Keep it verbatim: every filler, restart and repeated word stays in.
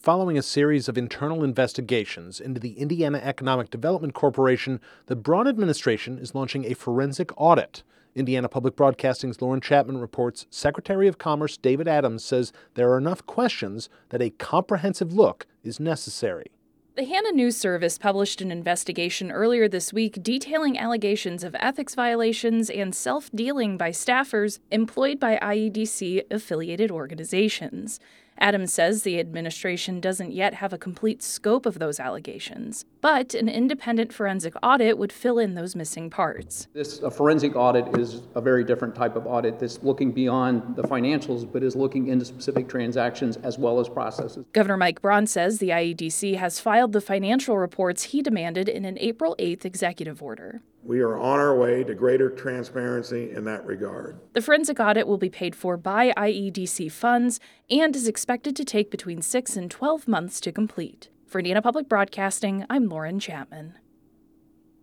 Following a series of internal investigations into the Indiana Economic Development Corporation, the Braun administration is launching a forensic audit. Indiana Public Broadcasting's Lauren Chapman reports Secretary of Commerce David Adams says there are enough questions that a comprehensive look is necessary. The Hannah News Service published an investigation earlier this week detailing allegations of ethics violations and self-dealing by staffers employed by I E D C-affiliated organizations. Adams says the administration doesn't yet have a complete scope of those allegations, but an independent forensic audit would fill in those missing parts. This a forensic audit is a very different type of audit that's looking beyond the financials, but is looking into specific transactions as well as processes. Governor Mike Braun says the I E D C has filed the financial reports he demanded in an April eighth executive order. We are on our way to greater transparency in that regard. The forensic audit will be paid for by I E D C funds and is expected to take between six and twelve months to complete. For Indiana Public Broadcasting, I'm Lauren Chapman.